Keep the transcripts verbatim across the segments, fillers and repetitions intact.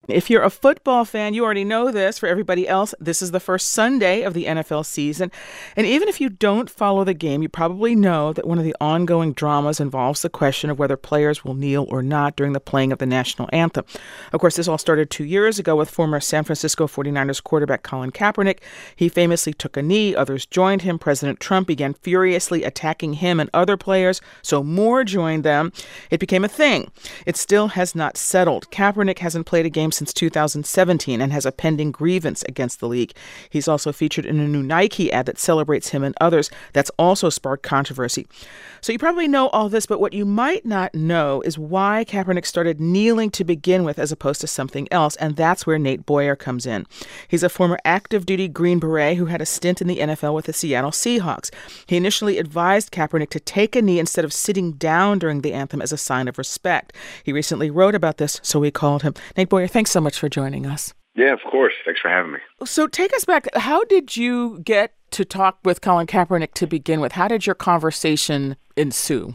If you're a football fan, you already know this. For everybody else, this is the first Sunday of the N F L season. And even if you don't follow the game, you probably know that one of the ongoing dramas involves the question of whether players will kneel or not during the playing of the national anthem. Of course, this all started two years ago with former San Francisco forty-niners quarterback Colin Kaepernick. He famously took a knee. Others joined him. President Trump began furiously attacking him and other players, so more joined them. It became a thing. It still has not settled. Kaepernick hasn't played a game since two thousand seventeen and has a pending grievance against the league. He's also featured in a new Nike ad that celebrates him and others. That's also sparked controversy. So you probably know all this, but what you might not know is why Kaepernick started kneeling to begin with as opposed to something else, and that's where Nate Boyer comes in. He's a former active-duty Green Beret who had a stint in the N F L with the Seattle Seahawks. He initially advised Kaepernick to take a knee instead of sitting down during the anthem as a sign of respect. He recently wrote about this, so we called him. Nate Boyer, thanks so much for joining us. Yeah, of course. Thanks for having me. So take us back. How did you get to talk with Colin Kaepernick to begin with? How did your conversation ensue?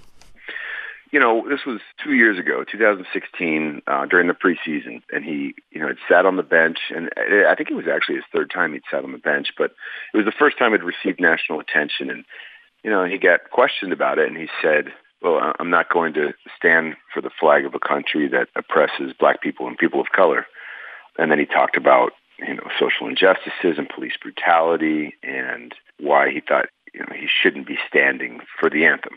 You know, this was two years ago, two thousand sixteen, uh, during the preseason, and he, you know, had sat on the bench, and I think it was actually his third time he'd sat on the bench, but it was the first time he'd received national attention, and, you know, he got questioned about it, and he said, well, I'm not going to stand for the flag of a country that oppresses black people and people of color. And then he talked about, you know, social injustices and police brutality and why he thought, you know, he shouldn't be standing for the anthem.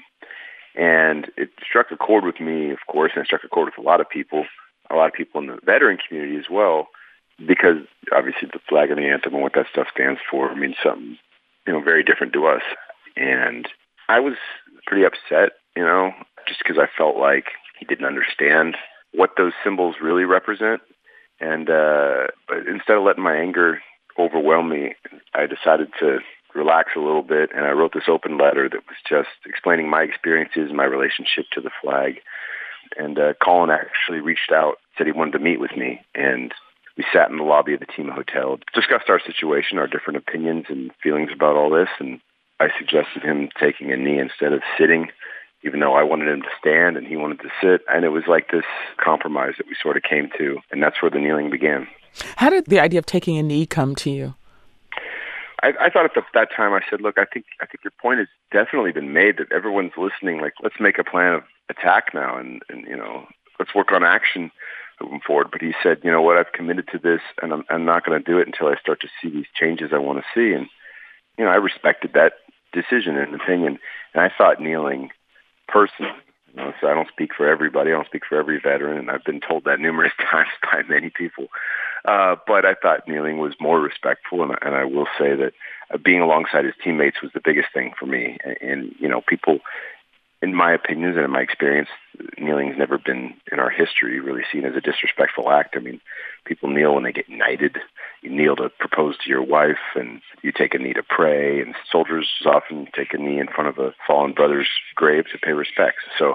And it struck a chord with me, of course, and it struck a chord with a lot of people, a lot of people in the veteran community as well, because obviously the flag and the anthem and what that stuff stands for means something, you know, very different to us. And I was pretty upset, you know, just because I felt like he didn't understand what those symbols really represent. And uh, but instead of letting my anger overwhelm me, I decided to relax a little bit, and I wrote this open letter that was just explaining my experiences, my relationship to the flag. And uh, Colin actually reached out, said he wanted to meet with me, and we sat in the lobby of the Tema Hotel, discussed our situation, our different opinions and feelings about all this, and I suggested him taking a knee instead of sitting, even though I wanted him to stand and he wanted to sit. And it was like this compromise that we sort of came to, and that's where the kneeling began. How did the idea of taking a knee come to you? I, I thought at the, that time, I said, look, I think I think your point has definitely been made that everyone's listening. Like, let's make a plan of attack now and, and you know, let's work on action moving forward. But he said, you know what, I've committed to this, and I'm, I'm not going to do it until I start to see these changes I want to see. And, you know, I respected that decision and opinion, and I thought kneeling personally, you know, so I don't speak for everybody, I don't speak for every veteran, and I've been told that numerous times by many people. Uh, but I thought kneeling was more respectful, and, and I will say that uh, being alongside his teammates was the biggest thing for me. And, and, you know, people, in my opinions and in my experience, kneeling's never been in our history really seen as a disrespectful act. I mean, people kneel when they get knighted. You kneel to propose to your wife, and you take a knee to pray, and soldiers often take a knee in front of a fallen brother's grave to pay respects. So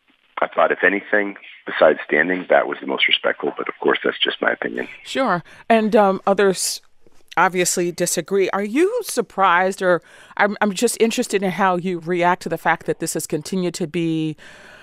I thought, if anything, besides standing, that was the most respectful. But of course, that's just my opinion. Sure. And um, others obviously disagree. Are you surprised, or I'm, I'm just interested in how you react to the fact that this has continued to be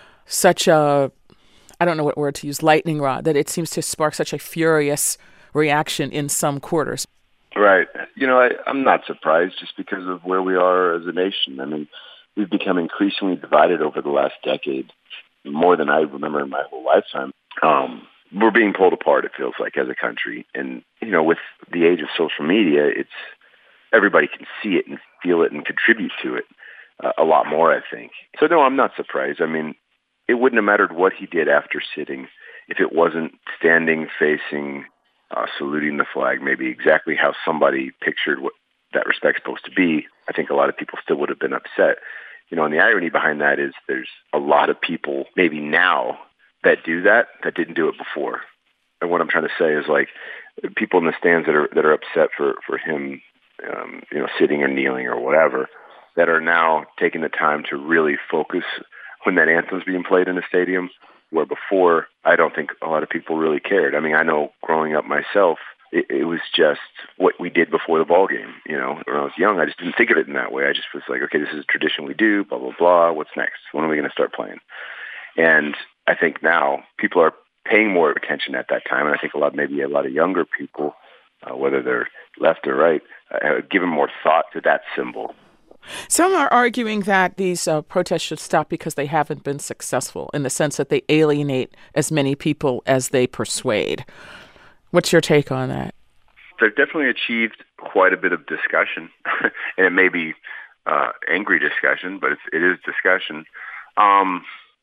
such a, I don't know what word to use, lightning rod, that it seems to spark such a furious reaction in some quarters? Right. You know, I, I'm not surprised just because of where we are as a nation. I mean, we've become increasingly divided over the last decade, more than I remember in my whole lifetime. Um, we're being pulled apart, it feels like, as a country. And, you know, with the age of social media, it's everybody can see it and feel it and contribute to it uh, a lot more, I think. So, no, I'm not surprised. I mean, it wouldn't have mattered what he did after sitting if it wasn't standing, facing, uh, saluting the flag, maybe exactly how somebody pictured what that respect's supposed to be. I think a lot of people still would have been upset. You know, and the irony behind that is there's a lot of people maybe now that do that that didn't do it before. And what I'm trying to say is, like, people in the stands that are that are upset for for him, um, you know, sitting or kneeling or whatever, that are now taking the time to really focus when that anthem's being played in a stadium, where before I don't think a lot of people really cared. I mean, I know growing up myself, It, it was just what we did before the ball game. You know, when I was young, I just didn't think of it in that way. I just was like, okay, this is a tradition we do, blah, blah, blah. What's next? When are we going to start playing? And I think now people are paying more attention at that time. And I think a lot, maybe a lot of younger people, uh, whether they're left or right, uh, have given more thought to that symbol. Some are arguing that these uh, protests should stop because they haven't been successful, in the sense that they alienate as many people as they persuade. What's your take on that? They've definitely achieved quite a bit of discussion, and it may be uh, angry discussion, but it's, it is discussion. Um,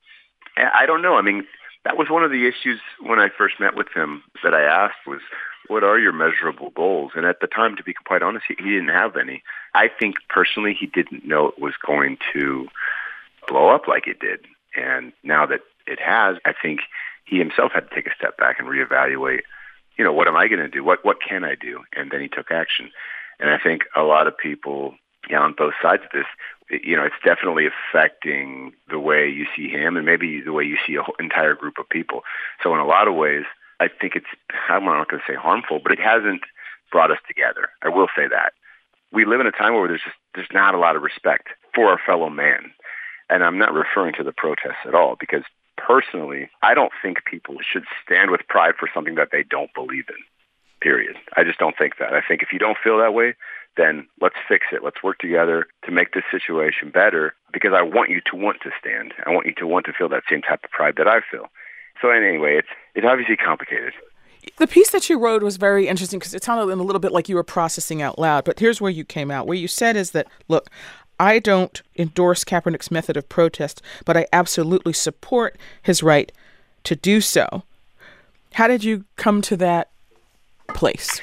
I don't know. I mean, that was one of the issues when I first met with him that I asked was, what are your measurable goals? And at the time, to be quite honest, he, he didn't have any. I think personally he didn't know it was going to blow up like it did. And now that it has, I think he himself had to take a step back and reevaluate, you know, what am I going to do? What what can I do? And then he took action. And I think a lot of people, you know, on both sides of this, you know, it's definitely affecting the way you see him and maybe the way you see a whole entire group of people. So in a lot of ways, I think it's, I'm not going to say harmful, but it hasn't brought us together. I will say that. We live in a time where there's just, there's not a lot of respect for our fellow man. And I'm not referring to the protests at all, because personally, I don't think people should stand with pride for something that they don't believe in, period. I just don't think that. I think if you don't feel that way, then let's fix it. Let's work together to make this situation better, because I want you to want to stand. I want you to want to feel that same type of pride that I feel. So anyway, it's it's obviously complicated. The piece that you wrote was very interesting because it sounded a little bit like you were processing out loud. But here's where you came out. Where you said is that, look, I don't endorse Kaepernick's method of protest, but I absolutely support his right to do so. How did you come to that place?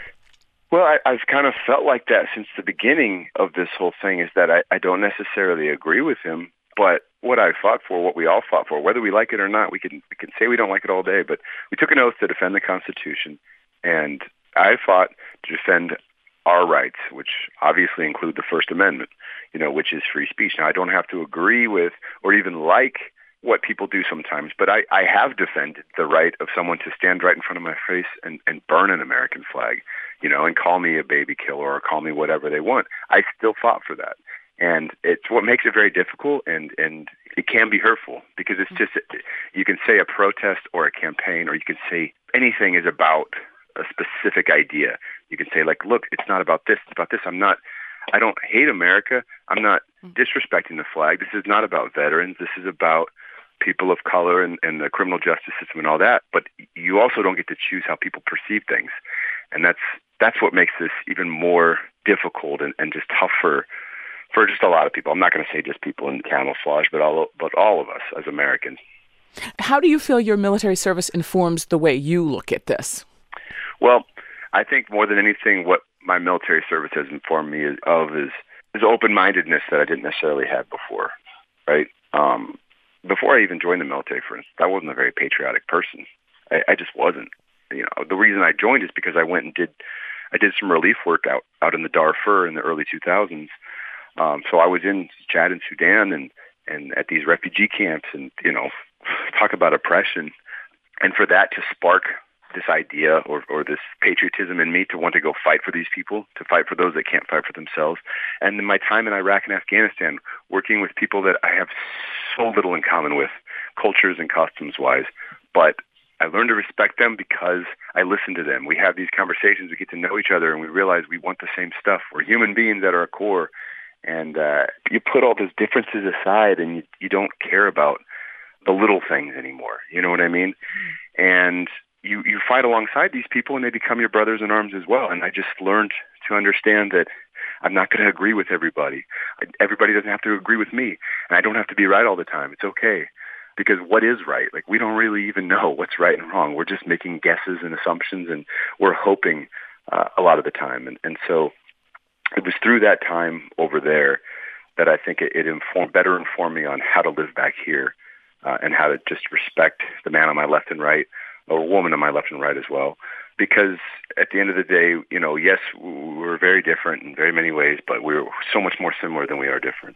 Well, I, I've kind of felt like that since the beginning of this whole thing, is that I, I don't necessarily agree with him, but what I fought for, what we all fought for, whether we like it or not, we can we can say we don't like it all day, but we took an oath to defend the Constitution, and I fought to defend our rights, which obviously include the First Amendment, you know, which is free speech. Now, I don't have to agree with or even like what people do sometimes, but I, I have defended the right of someone to stand right in front of my face and, and burn an American flag, you know, and call me a baby killer or call me whatever they want. I still fought for that. And it's what makes it very difficult, and, and it can be hurtful, because it's just, you can say a protest or a campaign, or you can say anything is about a specific idea. You can say, like, look, it's not about this, it's about this. I'm not, I don't hate America. I'm not disrespecting the flag. This is not about veterans. This is about people of color and, and the criminal justice system and all that. But you also don't get to choose how people perceive things. And that's that's what makes this even more difficult and, and just tougher for just a lot of people. I'm not going to say just people in camouflage, but all but all of us as Americans. How do you feel your military service informs the way you look at this? Well, I think more than anything, what my military service has informed me of is, is open-mindedness that I didn't necessarily have before, right? Um, before I even joined the military, for instance, I wasn't a very patriotic person. I, I just wasn't. You know, the reason I joined is because I went and did, I did some relief work out, out in the Darfur in the early two thousands. Um, so I was in Chad and Sudan and, and at these refugee camps, and, you know, talk about oppression. And for that to spark this idea or, or this patriotism in me to want to go fight for these people, to fight for those that can't fight for themselves. And in my time in Iraq and Afghanistan, working with people that I have so little in common with, cultures and customs-wise, but I learned to respect them because I listen to them. We have these conversations, we get to know each other, and we realize we want the same stuff. We're human beings at our core. And uh, you put all those differences aside, and you, you don't care about the little things anymore. You know what I mean? Mm-hmm. And you, you fight alongside these people, and they become your brothers in arms as well. And I just learned to understand that I'm not going to agree with everybody. I, everybody doesn't have to agree with me, and I don't have to be right all the time. It's okay, because what is right? Like, we don't really even know what's right and wrong. We're just making guesses and assumptions, and we're hoping uh, a lot of the time. And, and so it was through that time over there that I think it, it informed, better informed me on how to live back here uh, and how to just respect the man on my left and right, or a woman on my left and right as well. Because at the end of the day, you know, yes, we're very different in very many ways, but we're so much more similar than we are different.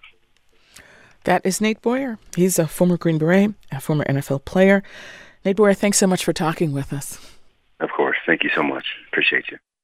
That is Nate Boyer. He's a former Green Beret, a former N F L player. Nate Boyer, thanks so much for talking with us. Of course. Thank you so much. Appreciate you.